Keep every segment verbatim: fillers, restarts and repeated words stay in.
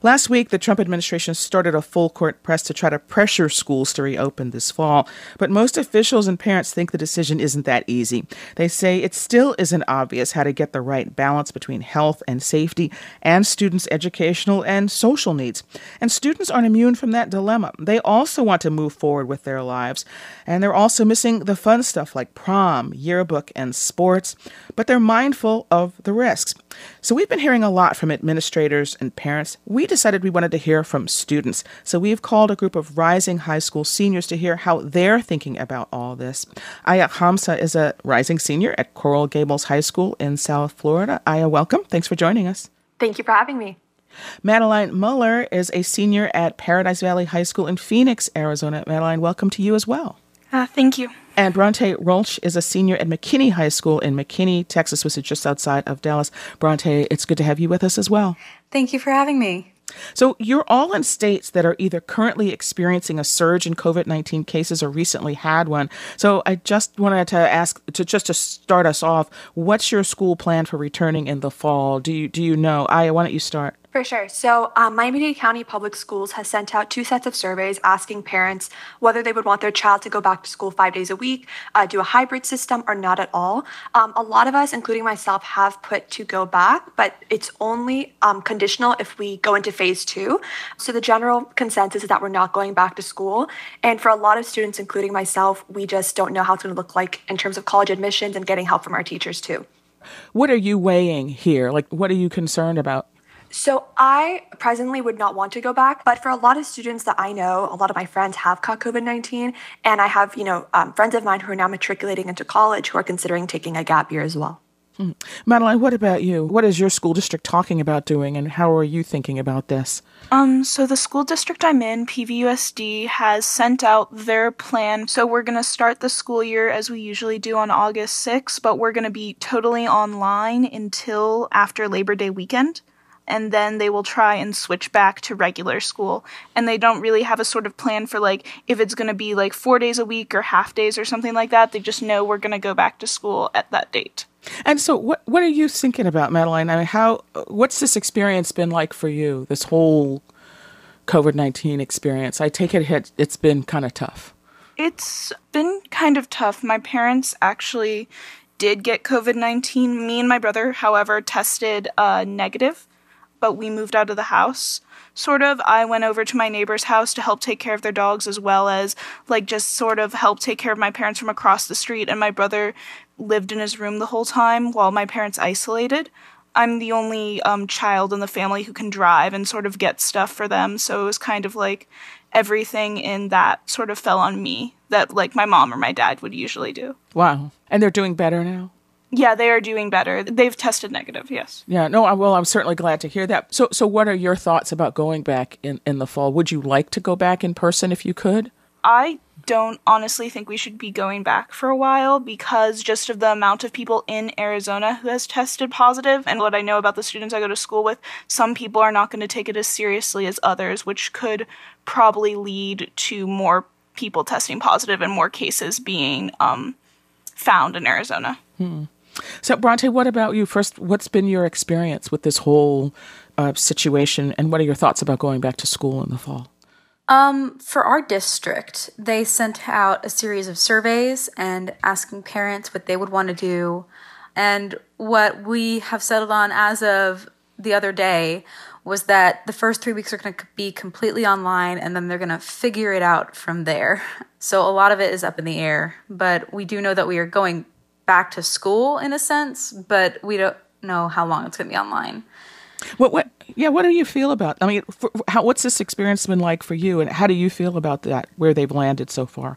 Last week, the Trump administration started a full-court press to try to pressure schools to reopen this fall. But most officials and parents think the decision isn't that easy. They say it still isn't obvious how to get the right balance between health and safety and students' educational and social needs. And students aren't immune from that dilemma. They also want to move forward with their lives. And they're also missing the fun stuff like prom, yearbook, and sports. But they're mindful of the risks. So we've been hearing a lot from administrators and parents. We decided we wanted to hear from students. So we've called a group of rising high school seniors to hear how they're thinking about all this. Aya Hamza is a rising senior at Coral Gables High School in South Florida. Aya, welcome. Thanks for joining us. Thank you for having me. Madeline Muller is a senior at Paradise Valley High School in Phoenix, Arizona. Madeline, welcome to you as well. Uh, thank you. And Bronte Rolch is a senior at McKinney High School in McKinney, Texas, which is just outside of Dallas. Bronte, it's good to have you with us as well. Thank you for having me. So you're all in states that are either currently experiencing a surge in covid nineteen cases or recently had one. So I just wanted to ask, to just to start us off, what's your school plan for returning in the fall? Do you, do you know? Aya, why don't you start? For sure. So um, Miami-Dade County Public Schools has sent out two sets of surveys asking parents whether they would want their child to go back to school five days a week, uh, do a hybrid system, or not at all. Um, a lot of us, including myself, have put to go back, but it's only um, conditional if we go into phase two. So the general consensus is that we're not going back to school. And for a lot of students, including myself, we just don't know how it's going to look like in terms of college admissions and getting help from our teachers too. What are you weighing here? Like, what are you concerned about? So I presently would not want to go back, but for a lot of students that I know, a lot of my friends have caught covid nineteen, and I have, you know, um, friends of mine who are now matriculating into college who are considering taking a gap year as well. Hmm. Madeline, what about you? What is your school district talking about doing, and how are you thinking about this? Um, so the school district I'm in, P V U S D, has sent out their plan. So we're going to start the school year as we usually do on August sixth, but we're going to be totally online until after Labor Day weekend. And then they will try and switch back to regular school. And they don't really have a sort of plan for, like, if it's going to be, like, four days a week or half days or something like that. They just know we're going to go back to school at that date. And so what what are you thinking about, Madeline? I mean, how what's this experience been like for you, this whole covid nineteen experience? I take it it's been kind of tough. It's been kind of tough. My parents actually did get covid nineteen. Me and my brother, however, tested uh, negative. But we moved out of the house, sort of. I went over to my neighbor's house to help take care of their dogs, as well as, like, just sort of help take care of my parents from across the street. And my brother lived in his room the whole time while my parents isolated. I'm the only um, child in the family who can drive and sort of get stuff for them. So it was kind of like everything in that sort of fell on me that, like, my mom or my dad would usually do. Wow. And they're doing better now? Yeah, they are doing better. They've tested negative, yes. Yeah, no, I, well, I'm certainly glad to hear that. So so what are your thoughts about going back in, in the fall? Would you like to go back in person if you could? I don't honestly think we should be going back for a while because just of the amount of people in Arizona who has tested positive, and what I know about the students I go to school with, some people are not going to take it as seriously as others, which could probably lead to more people testing positive and more cases being um, found in Arizona. Hmm. So, Bronte, what about you? First, what's been your experience with this whole uh, situation, and what are your thoughts about going back to school in the fall? Um, for our district, they sent out a series of surveys and asking parents what they would want to do. And what we have settled on as of the other day was that the first three weeks are going to be completely online, and then they're going to figure it out from there. So a lot of it is up in the air, but we do know that we are going back to school in a sense, but we don't know how long it's going to be online. What, what, yeah, what do you feel about, I mean, for, how, what's this experience been like for you, and how do you feel about that, where they've landed so far?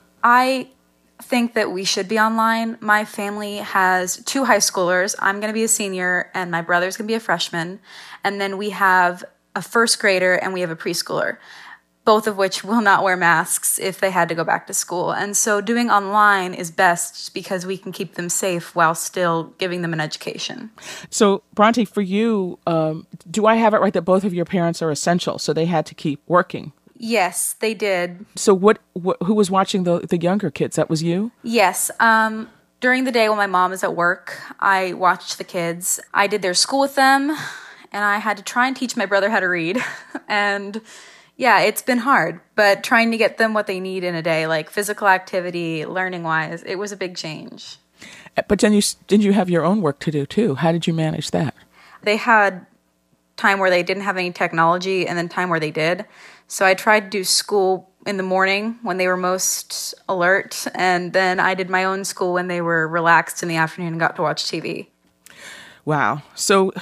I think that we should be online. My family has two high schoolers. I'm going to be a senior, and my brother's going to be a freshman. And then we have a first grader, and we have a preschooler, both of which will not wear masks if they had to go back to school. And so doing online is best because we can keep them safe while still giving them an education. So, Bronte, for you, um, do I have it right that both of your parents are essential, so they had to keep working? Yes, they did. So what, what who was watching the, the younger kids? That was you? Yes. Um, during the day when my mom is at work, I watched the kids. I did their school with them. and I had to try and teach my brother how to read. And yeah, it's been hard, but trying to get them what they need in a day, like physical activity, learning-wise, it was a big change. But then you did you have your own work to do too? How did you manage that? They had time where they didn't have any technology and then time where they did. So I tried to do school in the morning when they were most alert, and then I did my own school when they were relaxed in the afternoon and got to watch T V. Wow. So,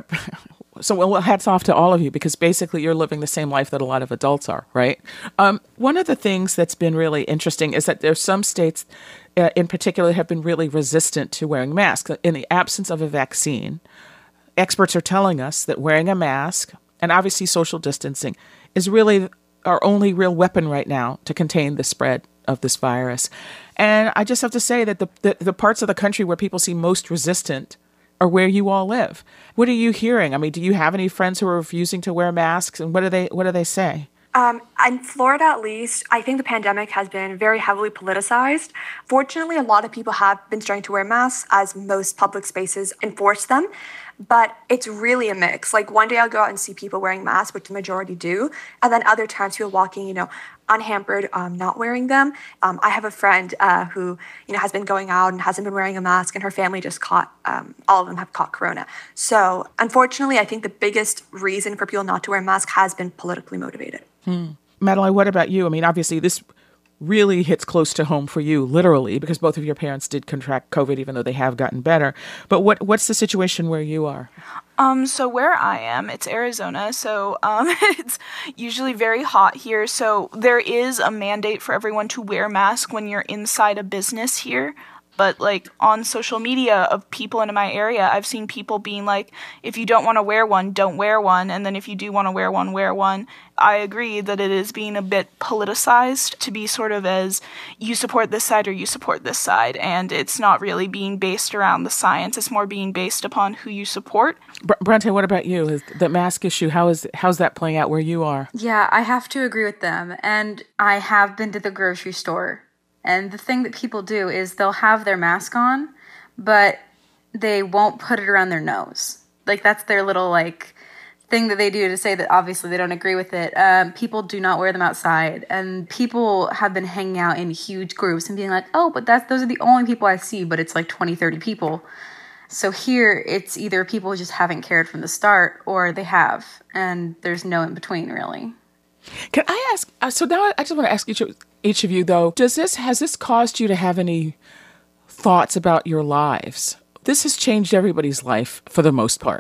so well, hats off to all of you, because basically you're living the same life that a lot of adults are, right? Um, one of the things that's been really interesting is that there's some states uh, in particular have been really resistant to wearing masks. In the absence of a vaccine, experts are telling us that wearing a mask and obviously social distancing is really our only real weapon right now to contain the spread of this virus. And I just have to say that the, the, the parts of the country where people seem most resistant are where you all live. What are you hearing? I mean, do you have any friends who are refusing to wear masks, and what do they what do they say? Um, in Florida, at least, I think the pandemic has been very heavily politicized. Fortunately, a lot of people have been starting to wear masks as most public spaces enforce them. But it's really a mix. Like one day I'll go out and see people wearing masks, which the majority do. And then other times people walking, you know, unhampered, um, not wearing them. Um, I have a friend uh, who, you know, has been going out and hasn't been wearing a mask, and her family just caught, um, all of them have caught corona. So unfortunately, I think the biggest reason for people not to wear masks has been politically motivated. Hmm. Madeline, what about you? I mean, obviously this really hits close to home for you, literally, because both of your parents did contract COVID, even though they have gotten better. But what what's the situation where you are? Um, so where I am, it's Arizona, so um, it's usually very hot here. So there is a mandate for everyone to wear masks when you're inside a business here. But, like, on social media of people in my area, I've seen people being like, if you don't want to wear one, don't wear one. And then if you do want to wear one, wear one. I agree that it is being a bit politicized to be sort of as you support this side or you support this side. And it's not really being based around the science. It's more being based upon who you support. Br- Bronte, what about you? Is the mask issue, how is how's that playing out where you are? Yeah, I have to agree with them. And I have been to the grocery store. And the thing that people do is they'll have their mask on, but they won't put it around their nose. Like, that's their little, like, thing that they do to say that obviously they don't agree with it. Um, people do not wear them outside. And people have been hanging out in huge groups and being like, oh, but that's those are the only people I see, but it's like twenty, thirty people. So here, it's either people just haven't cared from the start or they have, and there's no in between, really. Can I ask, uh, so now I just want to ask each of, each of you, though, does this, has this caused you to have any thoughts about your lives? This has changed everybody's life for the most part.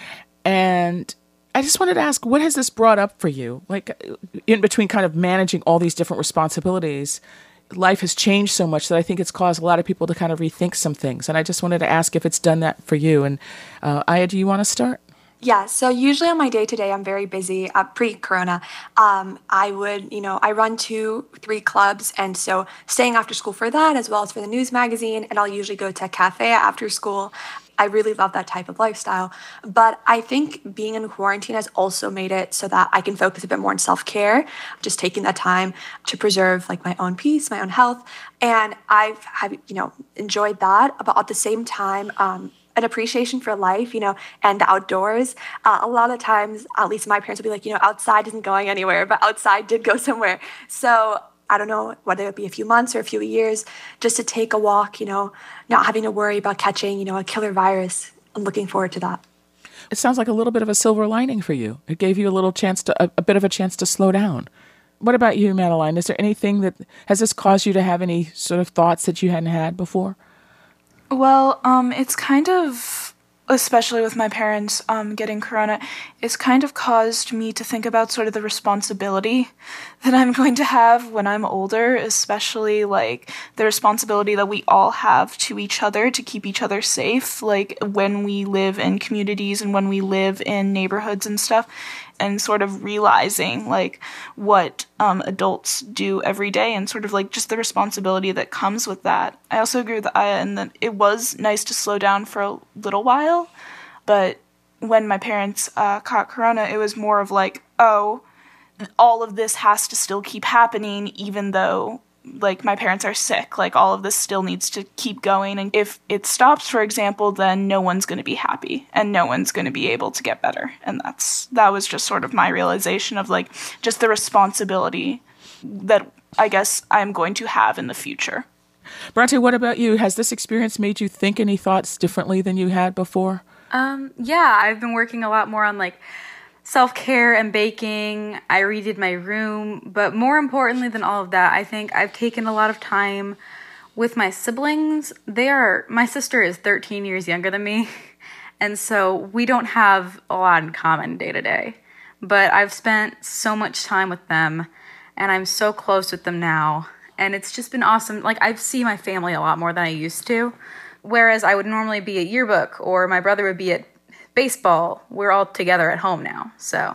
And I just wanted to ask, what has this brought up for you? Like, in between kind of managing all these different responsibilities, life has changed so much that I think it's caused a lot of people to kind of rethink some things. And I just wanted to ask if it's done that for you. And uh, Aya, do you want to start? Yeah, so usually on my day-to-day, I'm very busy. Uh, pre-corona, um, I would, you know, I run two, three clubs, and so staying after school for that, as well as for the news magazine, and I'll usually go to a cafe after school. I really love that type of lifestyle. But I think being in quarantine has also made it so that I can focus a bit more on self-care, just taking that time to preserve like my own peace, my own health. And I've, have, you know, enjoyed that. But at the same time, um, an appreciation for life, you know, and the outdoors. Uh, a lot of times, at least my parents would be like, you know, outside isn't going anywhere, but outside did go somewhere. So I don't know whether it be a few months or a few years, just to take a walk, you know, not having to worry about catching, you know, a killer virus. I'm looking forward to that. It sounds like a little bit of a silver lining for you. It gave you a little chance to, a, a bit of a chance to slow down. What about you, Madeline? Is there anything that, has this caused you to have any sort of thoughts that you hadn't had before? Well, um, it's kind of, especially with my parents um, getting corona, it's kind of caused me to think about sort of the responsibility that I'm going to have when I'm older, especially, like, the responsibility that we all have to each other to keep each other safe, like, when we live in communities and when we live in neighborhoods and stuff, and sort of realizing, like, what um, adults do every day and sort of, like, just the responsibility that comes with that. I also agree with Aya in that it was nice to slow down for a little while, but when my parents uh, caught corona, it was more of like, oh, all of this has to still keep happening even though like my parents are sick, like all of this still needs to keep going. And if it stops, for example, then no one's going to be happy and no one's going to be able to get better. And that's, that was just sort of my realization of like just the responsibility that I guess I'm going to have in the future. Bronte, what about you? Has this experience made you think any thoughts differently than you had before? Um, yeah, I've been working a lot more on like self-care and baking. I redid my room, but more importantly than all of that, I think I've taken a lot of time with my siblings. They are, my sister is thirteen years younger than me, and so we don't have a lot in common day to day, but I've spent so much time with them, and I'm so close with them now, and it's just been awesome. Like, I see my family a lot more than I used to, whereas I would normally be at yearbook, or my brother would be at baseball. We're all together at home now. So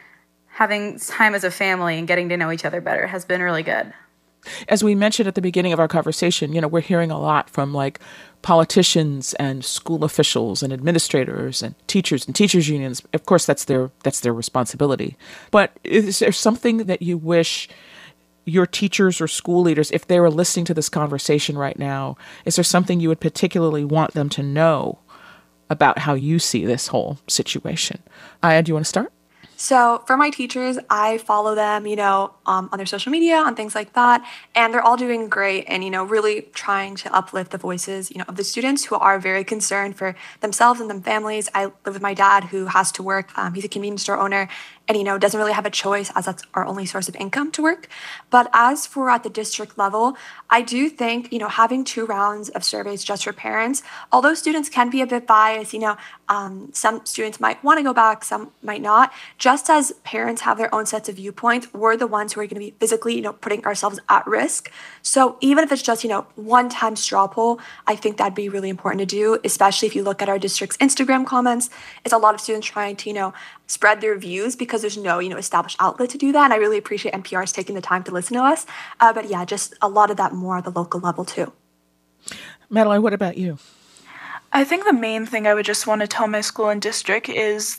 having time as a family and getting to know each other better has been really good. As we mentioned at the beginning of our conversation, you know, we're hearing a lot from like politicians and school officials and administrators and teachers and teachers unions. Of course, that's their that's their responsibility. But is there something that you wish your teachers or school leaders, if they were listening to this conversation right now, is there something you would particularly want them to know about how you see this whole situation? Aya, do you want to start? So for my teachers, I follow them, you know, um, on their social media, on things like that. And they're all doing great and, you know, really trying to uplift the voices, you know, of the students who are very concerned for themselves and their families. I live with my dad who has to work. Um, he's a convenience store owner and, you know, doesn't really have a choice as that's our only source of income to work. But as for at the district level, I do think, you know, having two rounds of surveys just for parents, although students can be a bit biased, you know, um, some students might want to go back, some might not. Just as parents have their own sets of viewpoints, we're the ones who are going to be physically, you know, putting ourselves at risk. So even if it's just, you know, one-time straw poll, I think that'd be really important to do, especially if you look at our district's Instagram comments. It's a lot of students trying to, you know, spread their views because there's no, you know, established outlet to do that. And I really appreciate N P R's taking the time to listen to us. Uh, but yeah, just a lot of that more at the local level too. Madeline, what about you? I think the main thing I would just want to tell my school and district is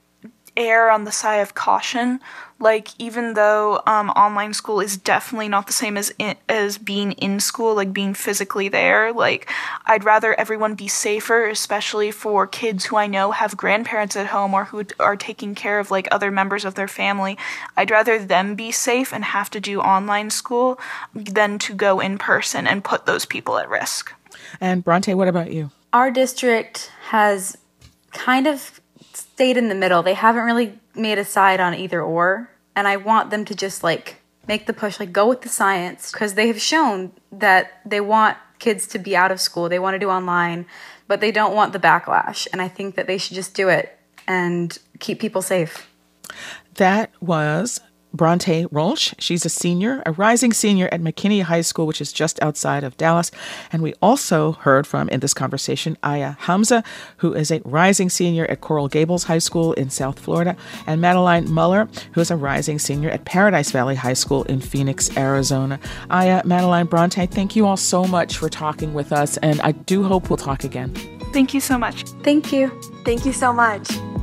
err on the side of caution. Like, even though um, online school is definitely not the same as in, as being in school, like being physically there, like, I'd rather everyone be safer, especially for kids who I know have grandparents at home or who are taking care of, like, other members of their family. I'd rather them be safe and have to do online school than to go in person and put those people at risk. And Bronte, what about you? Our district has kind of stayed in the middle. They haven't really made a side on either or. And I want them to just like make the push, like go with the science, because they have shown that they want kids to be out of school. They want to do online, but they don't want the backlash. And I think that they should just do it and keep people safe. That was Bronte Rolsch. She's a senior, a rising senior at McKinney High School, which is just outside of Dallas. And we also heard from, in this conversation, Aya Hamza, who is a rising senior at Coral Gables High School in South Florida, and Madeline Muller, who is a rising senior at Paradise Valley High School in Phoenix, Arizona. Aya, Madeline, Bronte, thank you all so much for talking with us, and I do hope we'll talk again. Thank you so much. Thank you. Thank you so much.